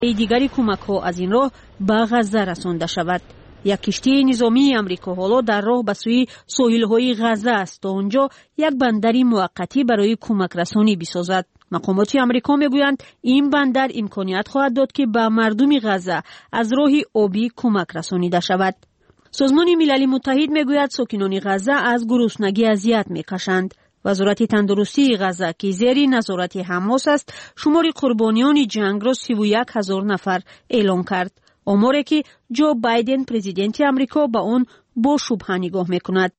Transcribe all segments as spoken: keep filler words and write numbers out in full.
دیگری کمک‌ها از این راه به غزه رسانده شود. یک کشتی نظامی آمریکا حالا در راه به سوی ساحل‌های غزه است تا آنجا یک بندر موقتی برای کمک رسانی بسازد. مقامات آمریکا میگویند این بندر امکانیت خواهد داد که به مردم غزه از راه آبی کمک رسانیده شود. سازمان ملل متحد میگوید ساکنان غزه از گرسنگی اذیت میکشند. وزارت تندرستی غزه که زیر نظارت حماس است شمار قربانیان جنگ را سی و یک هزار نفر اعلام کرد. آماری که جو بایدن پرزیدنت آمریکا به آن با شبهه نگاه میکند.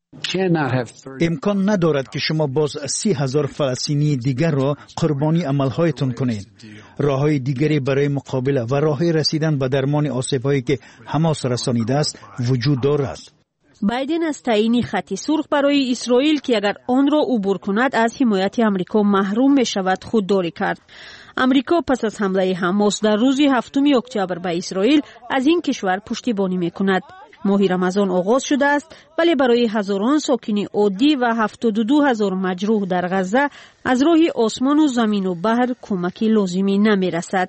امکان ندارد که شما باز سی هزار فلسطینی دیگر را قربانی عملهایتان کنید. راههای دیگری برای مقابله و راههای رسیدن به درمان آسیب‌هایی که حماس رسانیده است وجود دارد. بایدن از تعیین خط سرخ برای اسرائیل که اگر آن را عبور کند از حمایت آمریکا محروم می شود خودداری کرد. آمریکا پس از حمله حماس در روز هفتم اکتبر به اسرائیل از این کشور پشتیبانی می کند. ماه رمضان آغاز شده است ولی برای هزاران ساکن عادی و هفتاد و دو هزار مجروح در غزه از راه آسمان و زمین و بحر کمکی لازمی نمی رسد.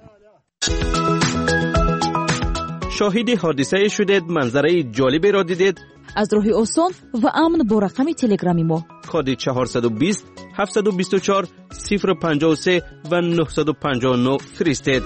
شاهد حادثه شدید، منظره جالبی را دیدید؟ از راه آسان و امن با رقم تلگرامی ما کد چهارصد و بیست هفتصد و بیست و چهار صفر پنجاه و سه و نهصد و پنجاه و نه فرستید.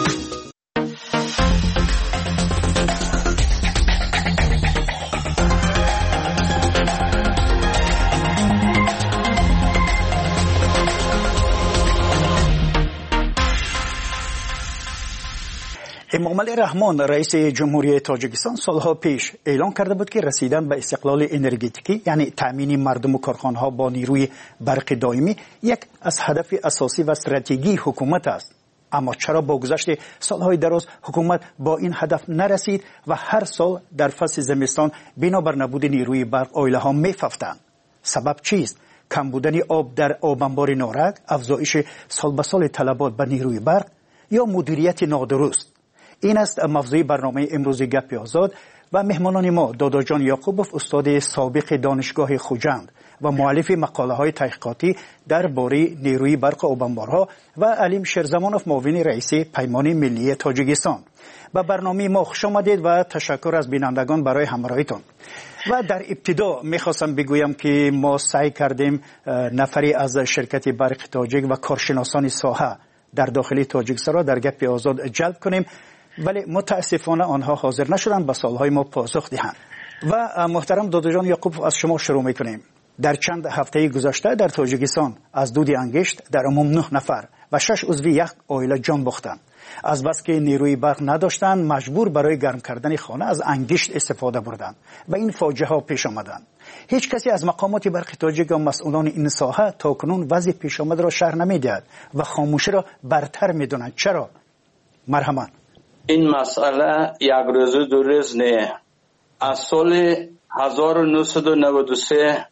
امامعلی رحمان رئیس جمهوری تاجیکستان سالها پیش اعلام کرده بود که رسیدن به استقلال انرژتیکی یعنی تامین مردم و کارخانه‌ها با نیروی برق دائمی یک از هدف اساسی و استراتژی حکومت است. اما چرا با گذشت سالهای دراز حکومت با این هدف نرسید و هر سال در فصل زمستان بنابر نبود نیروی برق عائله‌ها می‌ففتند؟ سبب چیست؟ کم بودن آب در آب انبار نارک، افزایش سال به سال طلبات به نیروی برق یا مدیریت نادرست؟ این است موضوع برنامه امروز گپ آزاد و مهمانان ما دادا جان یعقوبوف استاد سابق دانشگاه خوجند و مؤلف مقاله های تحقیقاتی درباره نیروی برق آبانبارها و علیم شیرزمانوف معاون رئیس پیمان ملی تاجیکستان. به برنامه ما خوش آمدید و تشکر از بینندگان برای همراهیتان. و در ابتدا میخواستم بگویم که ما سعی کردیم نفری از شرکت برق تاجیک و کارشناسان ساحه در داخل تاجیکستان را در گپ آزاد جلب کنیم ولی متاسفانه آنها حاضر نشدند به سوالهای ما پاسخ دهند. و محترم دادا جان یعقوب از شما شروع میکنیم. در چند هفته گذشته در تاجیکستان از دود انگشت در عموم نه نفر و شش عضو یک عائله جان باختند. از بس که نیروی برق نداشتند مجبور برای گرم کردن خانه از انگشت استفاده بردند و این فاجعه ها پیش آمدند. هیچ کسی از مقامات برق تاجیک و مسئولان این ساحه تاکنون وضع پیش آمده را شرح نمیدهد و خاموشی را برتر میدونند. چرا؟ مرحبا. این مسئله یک روز دو روز نه. از سال هزار و نهصد و نود و سه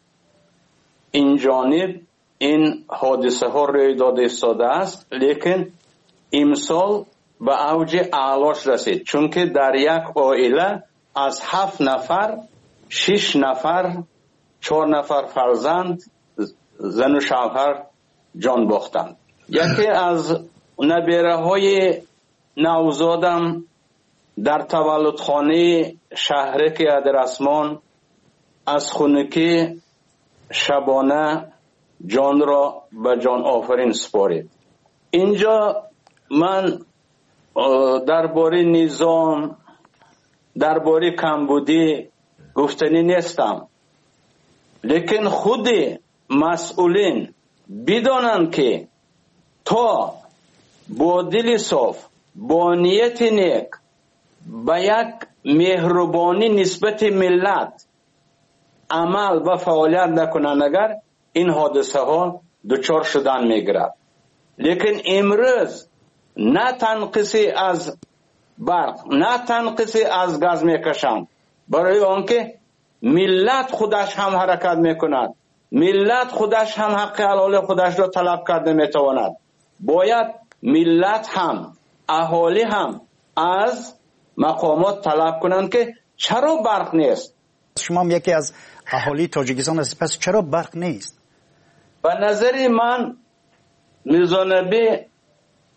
این جانب این حادثه ها روی داده ایستاده است، لیکن امسال به اوج اعلاش رسید، چون که در یک عائله از هفت نفر شش نفر چهار نفر فرزند زن و شوهر جان باختند. یکی از نبیره های نوزادم در تولدخانه شهرک ادرسمان از خونکی شبانه جان را به جان آفرین سپارید. اینجا من درباره نظام درباره کمبودی گفتنی نیستم، لیکن خود مسئولین بدانند که تا با دل صاف با نیت نیک با یک مهربانی نسبت ملت عمل و فعالیت نکنند اگر این حادثه ها دچار شدن میگیرد. لیکن امروز نه تنقیصی از برق نه تنقیصی از گاز میکشند، برای آنکه ملت خودش هم حرکت میکند، ملت خودش هم حق حلال خودش را طلب کرده میتواند. باید ملت هم اهالی هم از مقامات طلب کنند که چرا برق نیست. شما هم یکی از اهالی تاجیکستان هستید، پس چرا برق نیست؟ به نظر من میزانبی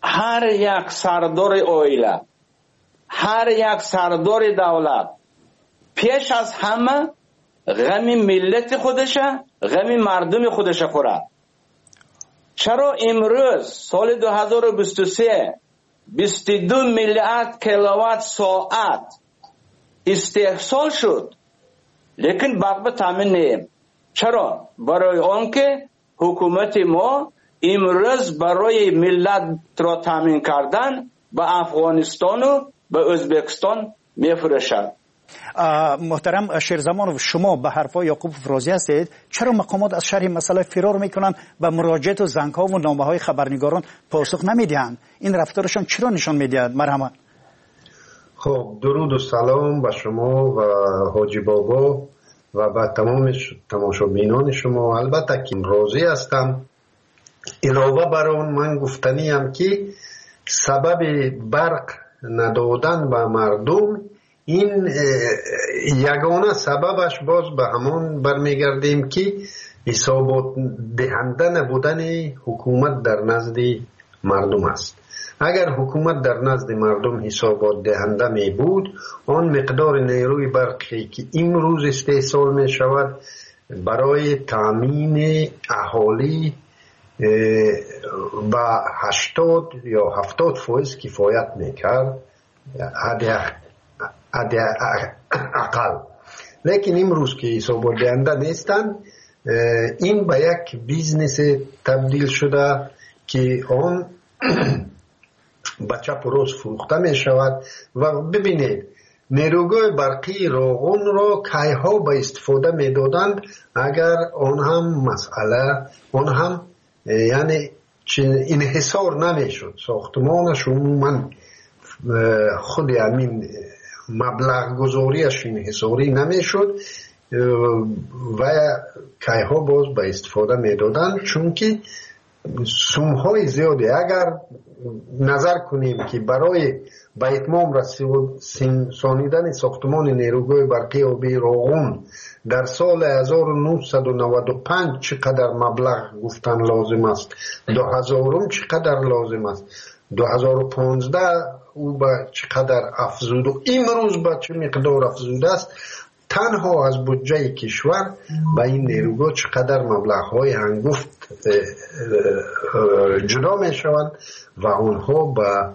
هر یک سردار عائله، هر یک سردار دولت پیش از همه غم ملت خودشه، غم مردم خودشه خورد. چرا امروز سال دو هزار و بیست و سه بیست و دو میلیارد کیلووات ساعت استحصال شد، لیکن برق تامین نیم؟ چرا؟ برای آنکه حکومت ما امروز برای ملت را تامین کردن به افغانستان و به ازبکستان میفروشد. محترم شیرزمان، شما به حرفای یعقوب افرازی هستید. چرا مقامات از شرح مسئله فرار میکنن و مراجعات و زنگ ها و نامه های خبرنگاران پاسخ نمیدهند؟ این رفتارشان چرا نشان میدهد؟ مرحمت. خب درود و سلام به شما و حاجی بابا و به تمام تماشابینان شما. البته که راضی هستم. علاوه بر اون من گفتنیم که سبب برق ندادن به مردم، این یگانه سببش باز به همون برمیگردیم که حسابات دهنده نبودن حکومت در نزد مردم است. اگر حکومت در نزد مردم حسابات دهنده می بود، آن مقدار نیروی برقی که امروز استحصال می شود برای تامین اهالی با هشتاد یا هفتاد فایز کفایت می کرد اقل. لیکن امروز که حسابات دهنده نیستند، این به یک بیزنس تبدیل شده که آن بچه پروز فروخته می شود. و ببینید نیروگاه برقی روغن را کیها به استفاده می دادند اگر آن هم مسئله آن هم یعنی انحصار نمی شد، ساختمانش عموما خود همین مبلغ گذاریش انحصاری نمی شد و کیها باز به استفاده می دادند، چون که سومهای زیادی. اگر نظر کنیم که برای به اتمام رسانیدن ساختمان نیروگاه برقی آبی روغن در سال هزار و نهصد و نود و پنج چقدر مبلغ گفتن لازم است، دو هزار چقدر لازم است، دو هزار و پانزده او به چقدر افزود و امروز به چه مقدار افزوده است، تنها از بودجه کشور به این نیروگاه چقدر مبلغ‌های هنگفت جدا می شوند و آنها به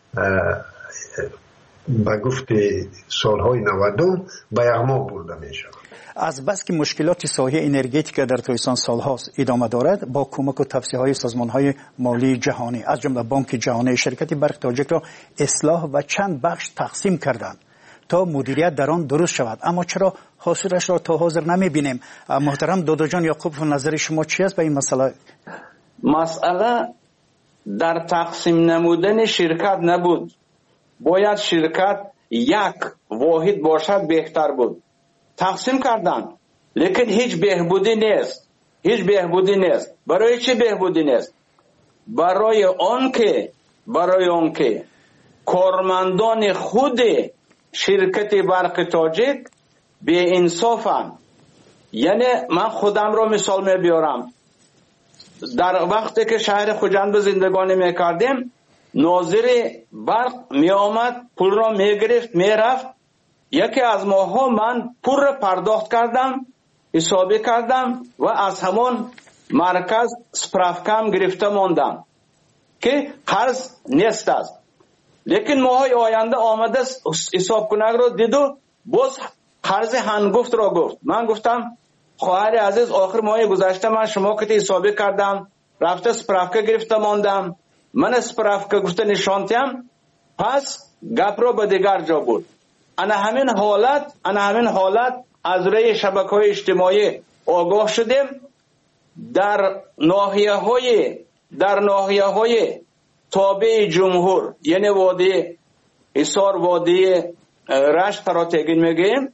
به گفت سالهای نودم به یغما برده می شوند. از بس که مشکلات ساحه انرژتیک در تویسان سالهاست ادامه دارد، با کمک و توصیه های سازمان های مالی جهانی از جمله بانک جهانی شرکت برق تاجیک را اصلاح و چند بخش تقسیم کردند تا مدیریت در آن درست شود، اما چرا حاصلش را تا حاضر نمی بینیم؟ محترم دادا جان یعقوب، نظر شما چی است به این مسئله؟ مسئله در تقسیم نمودن شرکت نبود. باید شرکت یک واحد باشد بهتر بود. تقسیم کردن لیکن هیچ بهبودی نیست، هیچ بهبودی نیست. برای چه بهبودی نیست؟ برای آن که برای آن که کارمندان خود شرکت برق تاجیک بی انصافن. یعنی من خودم را مثال می بیارم. در وقتی که شهر خوجند زندگانی می کردیم، ناظر برق می آمد پول را می گرفت می رفت. یکی از ماها من پول را پرداخت کردم، حسابی کردم و از همون مرکز سپرافکم گرفته ماندم که قرض نیست است. لیکن ماهای آینده آمده حساب کنگ را دید و باز قرض هنگفت را گفت. من گفتم خواهر عزیز، آخر ماه گذشته من شما که حسابی کردم، رفته سپرافکه گرفته ماندم، من سپرافکه گفته نشانتیم، پس گپ را به دیگر جا بود. انا همین حالت انا همین حالت از روی شبکه‌های اجتماعی آگاه شدیم. در ناحیه‌های در ناحیه‌های تابع جمهور، یعنی وادی حصار، وادی رشت را تگین میگیم،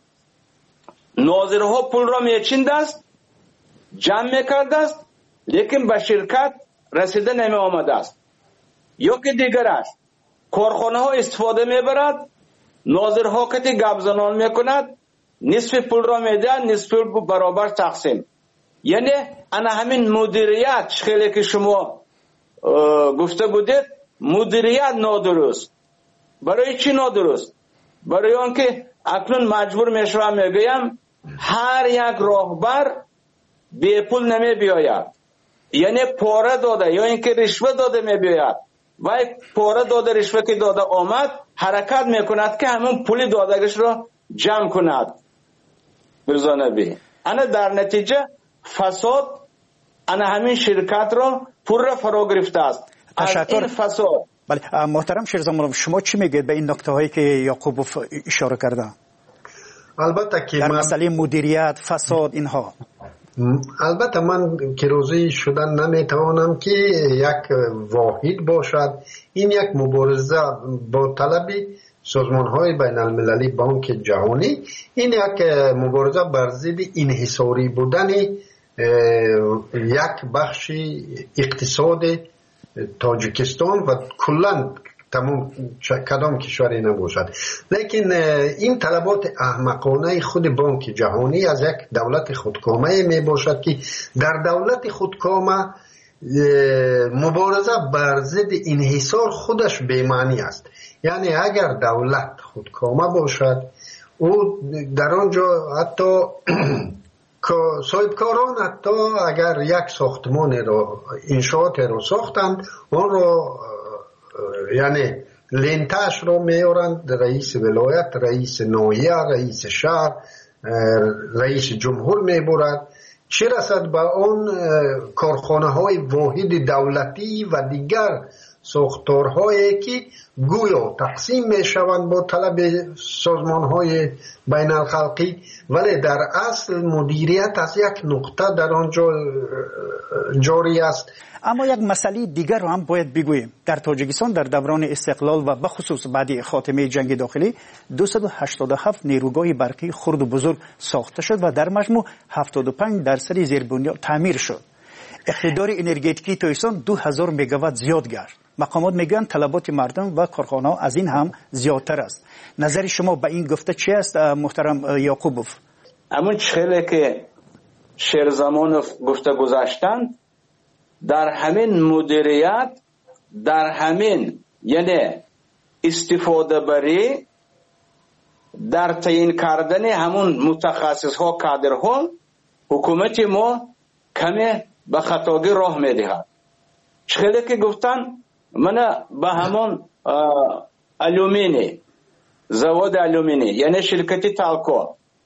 ناظرها پول را میچیند است، جمع میکرد است، لیکن به شرکت رسیده نمی آمده است. یا که دیگر است، کارخانه ها استفاده میبرد، ناظرها که گپ زنان میکند، نصف پول را میدهد، نصف پول برابر تقسیم. یعنی انا همین مدیریت خیلی که شما گفته بودید، مدیریت نادرست. برای چی نادرست؟ برای آنکه اکنون مجبور میشوم میگویم هر یک راهبر بی پول نمی بیاید، یعنی پاره داده یا اینکه رشوه داده می بیاید و پاره داده رشوه که داده آمد حرکت میکند که همون پول دادگش را جمع کند. برزانه بی انا در نتیجه فساد انا همین شرکت را پر را فرا گرفته است. تشکر. این فساد. بله محترم شیرزمان، شما چی میگید به این نکته هایی که یعقوبوف اشاره کرده؟ البته که در من مسئله مدیریت، فساد، اینها البته من که روزی شدن نمیتوانم که یک واحد باشد. این یک مبارزه با طلب سازمان های بین المللی بانک جهانی، این یک مبارزه بر ضد انحصاری بودن یک بخش اقتصاد تاجیکستان و کلا تمام کدام کشوری نباشد. لیکن این طلبات احمقانه خود بانک جهانی از یک دولت خودکامه می باشد که در دولت خودکامه مبارزه بر ضد انحصار خودش بی‌معنی است. یعنی اگر دولت خودکامه باشد او در آنجا حتی صاحبکاران حتی اگر یک ساختمان را انشاءات را ساختند آن را یعنی لنتش را میارند، رئیس ولایت، رئیس ناحیه، رئیس شهر، رئیس جمهور میبرد. چه رسد به آن کارخانه های واحد دولتی و دیگر ساختارهایی که گویا تقسیم میشوند با طلب سازمان های بین الخلقی، ولی در اصل مدیریت از یک نقطه در آنجا جاری است. اما یک مسئله دیگر رو هم باید بگوییم. در تاجیکستان در دوران استقلال و بخصوص بعد خاتمه جنگ داخلی دویست و هشتاد و هفت نیروگاه برقی خرد و بزرگ ساخته شد و در مجموع هفتاد و پنج درصد زیربنیاد تعمیر شد. اقتدار انرژتیکی تاجیکستان دو هزار مگاوات زیاد گشت. مقامات میگن طلبات مردم و کارخانه‌ها از این هم زیادتر است. نظر شما به این گفته چی است محترم یعقوبوف؟ همون چخیلی که شیرزمانوف گفته گذاشتند در همین مدیریت، در همین یعنی استفاده بری، در تعیین کردن همون متخصص ها کادر ها حکومت ما کمی به خطاگی راه میدهد. چخیلی که گفتن من به همون الومینی زواد الومینی یعنی شرکتی تالکو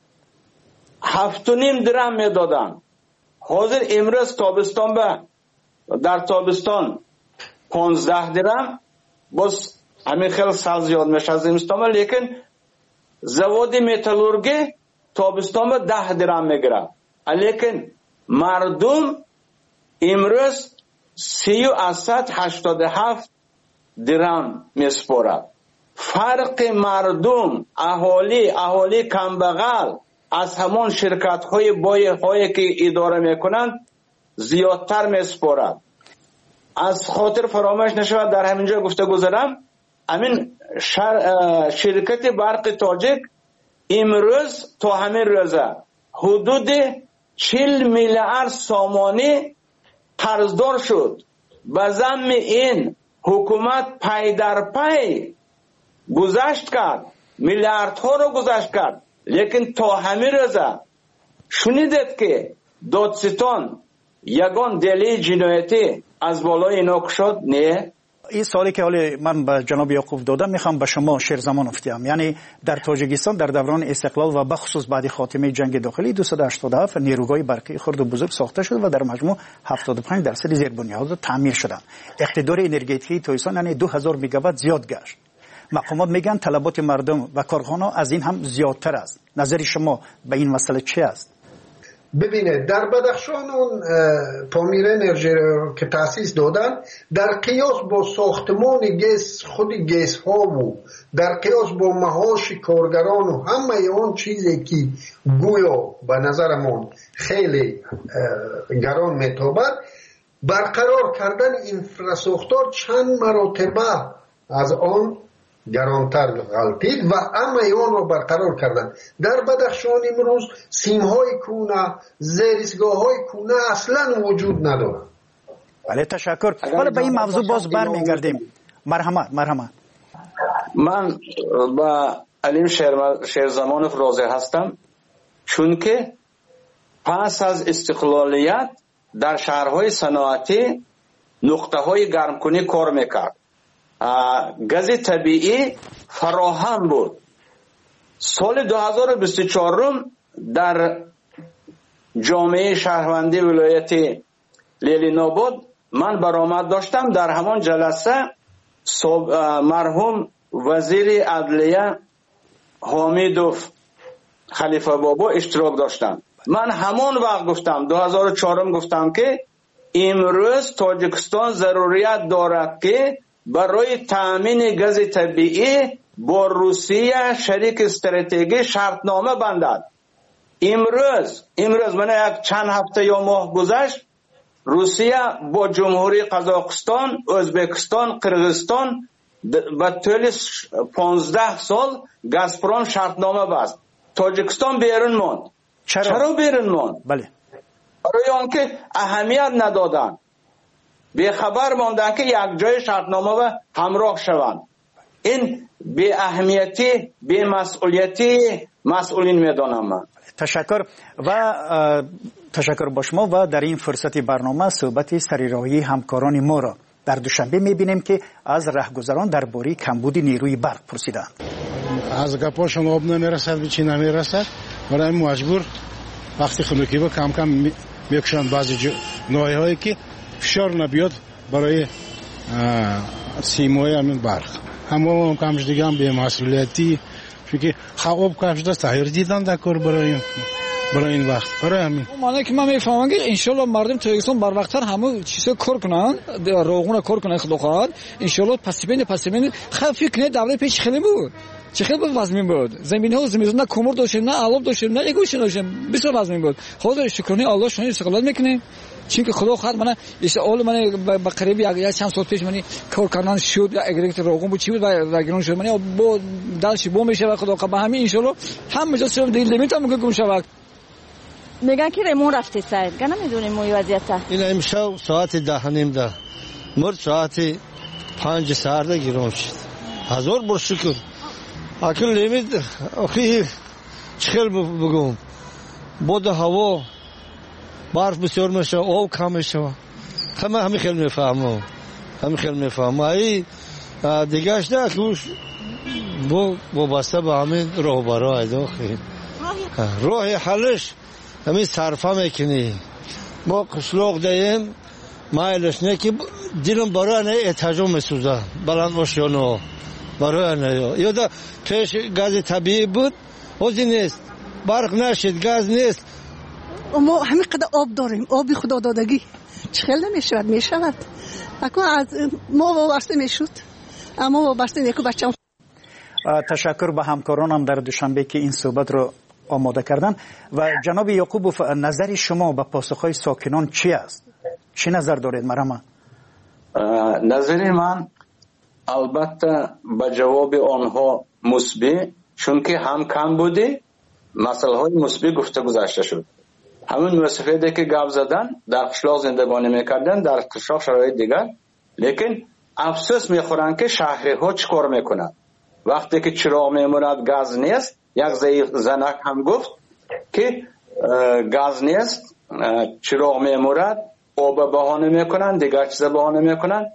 هفت و نیم درم میدادن. حاضر امروز تابستان به در تابستان پانزده درم، باز همین خیلی سال زیاد میشه از زمستان، لیکن زواد متالورگی تابستان به ده درم میگیره، لیکن مردم امروز سی و صد هشتاد و هفت درم میسپارد. فرق مردم اهالی اهالی کمبغل از همان شرکت های بای هایی که اداره میکنند زیادتر میسپارد. از خاطر فراموش نشود در همینجا گفته گذارم، همین شرکت برق تاجیک امروز تا همین روزه حدود چهل میلیارد سامانی قرضدار شد. به ضمن این حکومت پی در پی گذشت کرد، میلیاردها رو گذشت کرد، لیکن تا همین روزه شنیدید که دادستان یگان دلیل جنایتی از بالای اینا شد؟ نه. این سوالی که حالی من به جناب یعقوب دادم میخوام به شما شیرزمان افتیم. یعنی در تاجیکستان در دوران استقلال و بخصوص بعد خاتمه جنگ داخلی دویست و هشتاد و هفت نیروگاه برقی خرد و بزرگ ساخته شد و در مجموع هفتاد و پنج درصد زیربنیاد تعمیر شدند. اقتدار انرژتیکی تاجیکستان یعنی دو هزار مگاوات زیاد گشت. مقامات میگن طلبات مردم و کارخانه‌ها از این هم زیادتر است. نظر شما به این مسئله چی است؟ ببینید در بدخشان اون پامیر انرژی که تأسیس دادن در قیاس با ساختمان گیس خود گیس ها و در قیاس با معاش کارگران و همه اون چیزی که گویا به نظرمون خیلی گران میتابد، برقرار کردن اینفراساختار چند مرتبه از آن گرانتر غلطید و اما ایوان رو برقرار کردن. در بدخشان امروز سیم‌های کونه، زیرستگاه‌های کونه اصلا وجود ندارن. بله تشکر. حالا به این موضوع باز برمیگردیم. مرحمت مرحمت. من با علیم شیرزمانوف راضی هستم، چون که پس از استقلالیت در شهرهای صنعتی نقطه های گرمکنی کار میکرد. گاز طبیعی فراهم بود. سال دو هزار و بیست و چهار در جامعه شهروندی ولایت لیلیناباد من برآمد داشتم. در همان جلسه مرحوم وزیر عدلیه حمیدوف خلیفه بابا اشتراک داشتم. من همان وقت گفتم، دو هزار و چهار گفتم که امروز تاجیکستان ضروریت دارد که برای تامین گاز طبیعی با روسیه شریک استراتژی شرطنامه بندد. امروز امروز من یک چند هفته یا ماه گذشت، روسیه با جمهوری قزاقستان، ازبکستان، قرغیزستان و طول پانزده سال گازپروم شرطنامه بست. تاجیکستان بیرون ماند. چرا؟ چرا بیرون ماند؟ بله. برای آنکه اهمیت ندادن، به خبر ماندن که یک جای شرطنامه و همراه شوند. این به اهمیتی، به مسئولیتی مسئولین میدانم من. تشکر و تشکر با شما. و در این فرصت برنامه صحبت سریراهی همکاران ما را در دوشنبه میبینیم که از رهگذران درباره کمبود نیروی برق پرسیدند. از گپاشون آب نمیرسد، به چی نمیرسد، برای مجبور وقتی خنکی با کم کم میکشند بعضی نوعی هایی که فشار نبیاد برای سیمای همین برق. همه کمش دیگه هم به مسئولیتی که خواب کمش دست تغییر دیدن در کار برای برای این وقت. برای همین معنی که من میفهمم که انشالله مردم تاجیکستان بر وقتتر همه چیزا کار کنن، روغون کار کنن، خدا خواهد انشالله پس بین پس بین خفی کنه. دوره پیش خیلی بود، چه خیلی وزمین بود، زمین ها زمین نه کومر داشتیم، نه علوب داشتیم، نه گوش داشتیم، بسیار وزمین بود. خدا شکرانه الله شما استقلال میکنه، چون که خدا خواهد من است اول من با قریب یک چند سال پیش من کار کردن شد، یا اگریت روغون بود چی بود و گرون شد، من با دلش بو میشه و خدا به همین انشالله هم جا سر دیل لیمیت هم گم شود. میگن که ریمون رفته سر، گنا میدونیم موی وضعیت. این امشب ساعت ده نیم ده مرد ساعت پنج ساعت گرون شد. هزار بار شکر. اکل لیمیت آخی چخل بگم بود هوا برف بسیار میشه، آب کم میشه. همه همین خیلی میفهمم، همین خیلی میفهمم. ای دیگهش نه که با وابسته به همین راهبرای داخل راه حلش همین صرفه میکنی. ما قشلاق دهیم مایلش نه که دیلم برای نه احتجام میسوزه بلند آشیانه برای نه. یا پیش گاز طبیعی بود حوزی نیست، برق نشد، گاز نیست. ما همین قدر آب داریم، آبی خدا دادگی چخیل نمیشود میشود اکو از ما وابسته میشود، اما وابسته نیکو بچه هم. تشکر به همکارانم در دوشنبه که این صحبت رو آماده کردن. و جناب یعقوبوف، نظر شما به پاسخهای ساکنان چی است؟ چی نظر دارید مرحمت؟ نظر من البته به جواب آنها مثبت، چون که هم کم بوده مسئله های مثبت گفته گذاشته شد. همون مسافتی که گپ زدن در قشلاق زندگانی میکردن، در قشلاق شرایط دیگر، لیکن افسوس میخورن که شهری ها چیکار میکنن وقتی که چراغ میموند، گاز نیست. یک زنک هم گفت که گاز نیست، چراغ میموند، آب بهانه میکنن، دیگر چیز بهانه میکنن.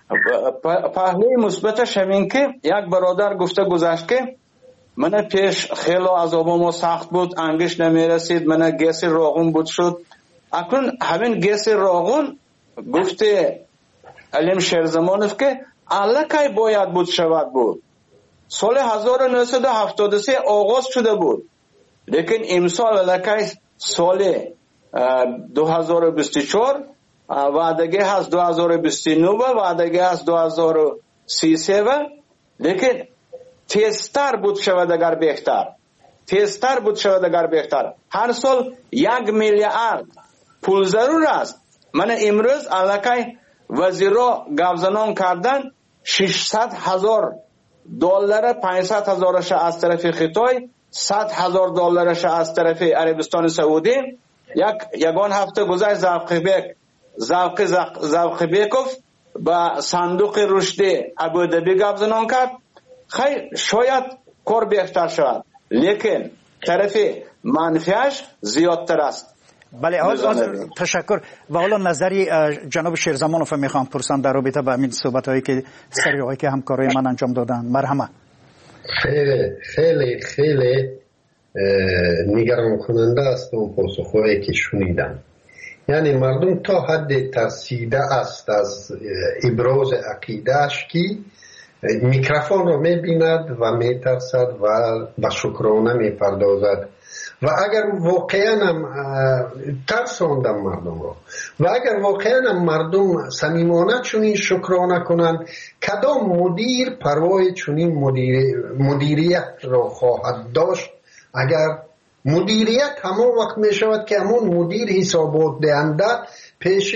پهلوی مثبتش همین که یک برادر گفته گذشت که من پیش خیلی عذابم سخت بود، انگیش نمیرسید، من گیس راغون بود شد. اکنون همین گیس راغون گفته علیم شیرزمانوف که الکی باید بود شود بود. سال هزار و نهصد و هفتاد و سه آغاز شده بود، لیکن امسال الکی سال دو هزار و بیست و چهار وعدگی هست دو هزار و بیست و نه و وعدگی هست دو هزار و سی و سه و لیکن تیزتر بود شود اگر بهتر، تیزتر بود شود اگر بهتر. هر سال یک میلیارد پول ضرور است. من امروز الکی وزیرا گفزنان کردن ششصد هزار دلار، پانصد هزارش از طرف خطای، صد هزار دلارش از طرف عربستان سعودی. یک یگان هفته گذشت زوقی بیک زوقی زوقی بیکوف با صندوق رشد ابودبی گپ زنان کرد، خیر شاید کار بهتر شود، لیکن طرف منفیش زیادتر است. بله تشکر. و حالا نظری جناب شیرزمانوف میخوام پرسم در رابطه با همین صحبت هایی که سریعی که همکارای من انجام دادن. مرحمت. خیلی خیلی خیلی نگران کننده است اون پاسخهایی که شنیدم. یعنی مردم تا حد ترسیده است از ابراز عقیدهش که میکروفون رو میبیند و میترسد و به شکرانه میپردازد و اگر واقعا هم ترساندم مردم رو و اگر واقعا هم مردم صمیمانه چنین شکرانه کنند، کدام مدیر پروای چنین مدیر مدیریت را خواهد داشت؟ اگر مدیریت همون وقت می شود که همون مدیر حسابات دهنده پیش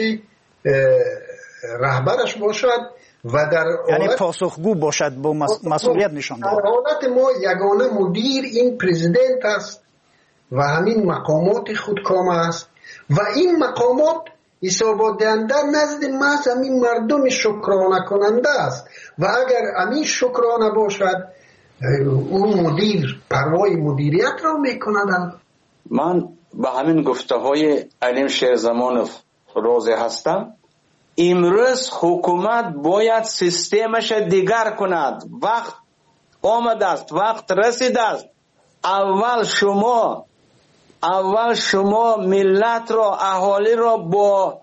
رهبرش باشد و در یعنی پاسخگو باشد، با مسئولیت نشان دهد. در حالت ما یگانه مدیر این پرزیدنت است و همین مقامات خودکام است و این مقامات حسابات دهنده نزد محض همین مردم شکرانه کننده است و اگر همین شکرانه باشد اون مدیر پروای مدیریت را میکند. من به همین گفته های علیم شیرزمانوف راضی هستم. امروز حکومت باید سیستمش دیگر کند. وقت آمده است، وقت رسیده است. اول شما اول شما ملت را، اهالی را با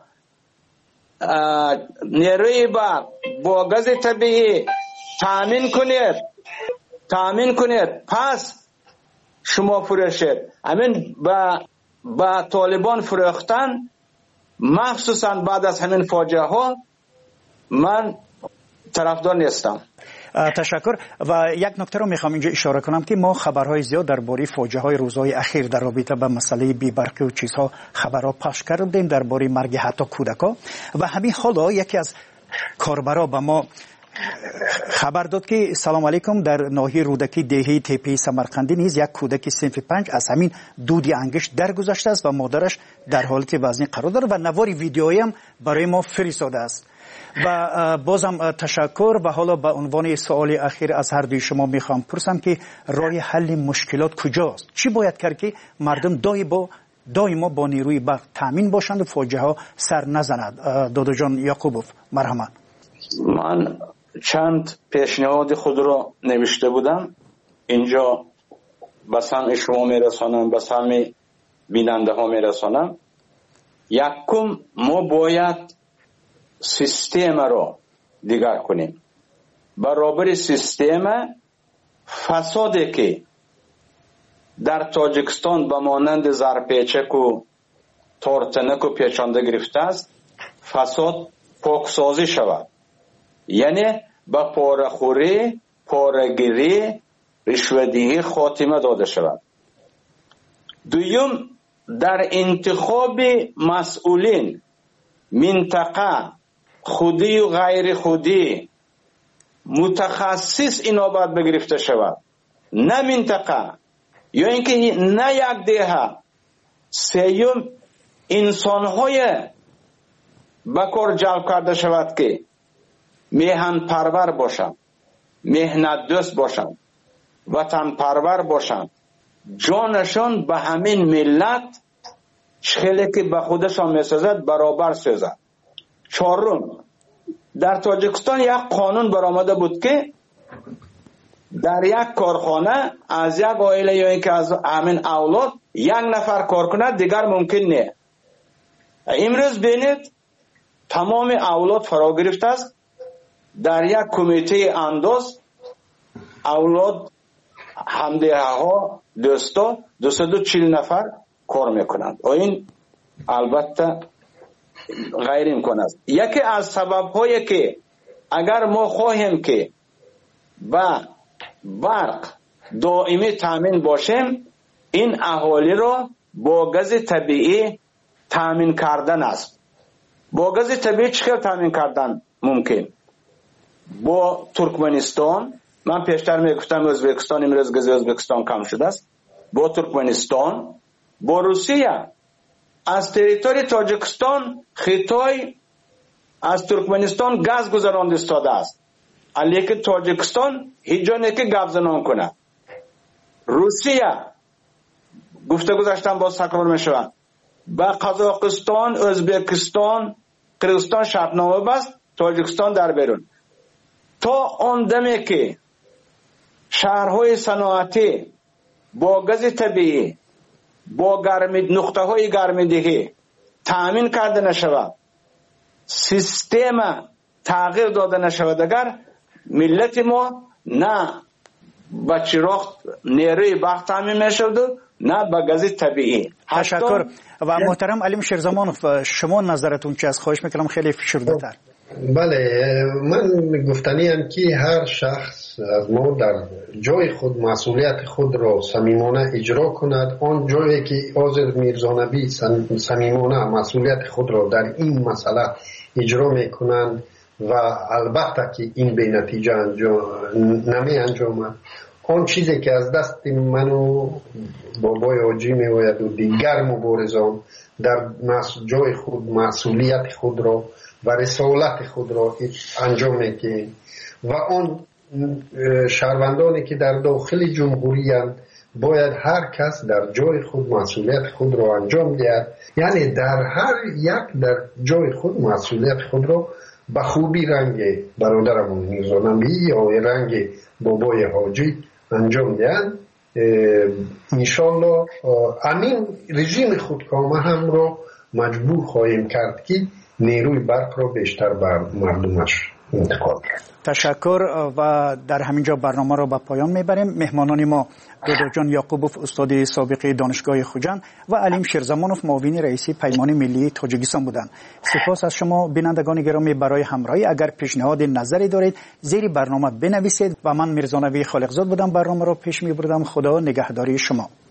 نیروی برق، با گاز طبیعی تامین کنید تامین کنید پس شما فروشید. همین با با طالبان فروختن، مخصوصا بعد از همین فاجعه ها، من طرفدار نیستم. تشکر. و یک نکته رو میخوام اینجا اشاره کنم که ما خبرهای زیاد درباره فاجعه های روزهای اخیر در رابطه با مسئله بی‌برقی و چیزها خبرها پخش کردیم، درباره مرگ حتی کودکا. و همین حالا یکی از کاربرا به ما خبر داد که سلام علیکم، در ناحیه رودکی دهه تپه سمرقندی نیز یک کودک صنف پنج از همین دودی انگشت درگذشته است و مادرش در حالت وزنی قرار دارد و نواری ویدیویی هم برای ما فرستاده است. و بازم تشکر. و حالا به عنوان سوال اخیر از هر دوی شما میخوام پرسم که راه حل مشکلات کجاست؟ چی باید کرد که مردم دای با دائما با نیروی برق تامین باشند و فاجعه ها سر نزند؟ دادا جان یعقوبوف، مرحمت. من چند پیشنهاد خود را نوشته بودم، اینجا به سمع شما میرسانم، به سمع بیننده ها میرسانم. یکم ما باید سیستم را دیگر کنیم. برابر سیستم فسادی که در تاجیکستان به مانند زرپیچک و تارتنک و پیچانده گرفته است، فساد پاکسازی شود. یعنی به پاره‌خوری، پاره‌گیری، رشوه‌دهی خاتمه داده شود. دوم، در انتخاب مسئولین منطقه، خودی و غیر خودی، متخصص اینا باید بگرفته شود، نه منطقه یا اینکه نه یک دهه. سیوم، انسان‌های به کار جلب کرده شود که میهن پرور باشند، مهنت دوست باشند، وطن پرور باشند، جانشان به همین ملت چخیلی که به خودشان میسازد برابر سازد. چهارم، در تاجیکستان یک قانون برآمده بود که در یک کارخانه از یک عائله یا اینکه از همین اولاد یک نفر کار کند دیگر ممکن نه. امروز بینید تمام اولاد فرا گرفته است. در یک کمیته انداز اولاد همدیه ها دوستا دوست دو چیل نفر کار میکنند و این البته غیر امکان است. یکی از سبب هایی که اگر ما خواهیم که با برق دائمی تامین باشیم، این اهالی را با گاز طبیعی تامین کردن است. با گاز طبیعی چطور تامین کردن ممکن؟ با ترکمنستان، من پیشتر میگفتم ازبکستان، امروز گاز ازبکستان کم شده است. با ترکمنستان، با روسیه. از تریتوری تاجیکستان خطای از ترکمنستان گاز گذراند استاده است، لیکن تاجیکستان هیچ جا نیست که گپ زنان کنه. روسیه گفته گذاشتم باز تکرار میشود، با قزاقستان، ازبکستان، قرغیزستان شرطنامه بست، تاجیکستان در بیرون. تا آن دمی که شهرهای صنعتی با گاز طبیعی، با گرمید نقطه های گرمیدگی تأمین کرده نشود، سیستم تغییر داده نشود، اگر ملت ما نه با چراغ نیروی برق تامین میشود نه با گاز طبیعی. تشکر. و محترم علیم شیرزمانوف، شما نظرتون چه است؟ خواهش میکنم خیلی فشرده تر. بله، من گفتنیم که هر شخص از ما در جای خود مسئولیت خود را صمیمانه اجرا کند. آن جایی که آذر میرزانبی صمیمانه مسئولیت خود را در این مسئله اجرا میکنند و البته که این به نتیجه انجام نمی انجامد، آن چیزی که از دست من و بابای حاجی میآید و دیگر مبارزان در جای خود مسئولیت خود را و رسالت خود را انجام میدهیم و آن شهروندانی که در داخل جمهوری اند باید هر کس در جای خود مسئولیت خود را انجام دهد، یعنی در هر یک در جای خود مسئولیت خود را به خوبی رنگ برادرمون میرزانبی یا رنگ بابای حاجی انجام دهند. انشالله همین رژیم خودکامه هم را مجبور خواهیم کرد که نیروی برق را بیشتر بر مردمش انتقال کرد. تشکر. و در همینجا برنامه را به پایان میبریم. مهمانان ما دودو جان یعقوبوف، استاد سابق دانشگاه خوجند، و علیم شیرزمانوف، معاون رئیسی پیمان ملی تاجیکستان بودند. سپاس از شما بینندگان گرامی برای همراهی. اگر پیشنهاد نظری دارید زیر برنامه بنویسید. و من میرزانوی خالقزاد بودم، برنامه را پیش میبردم. خدا نگهداری شما.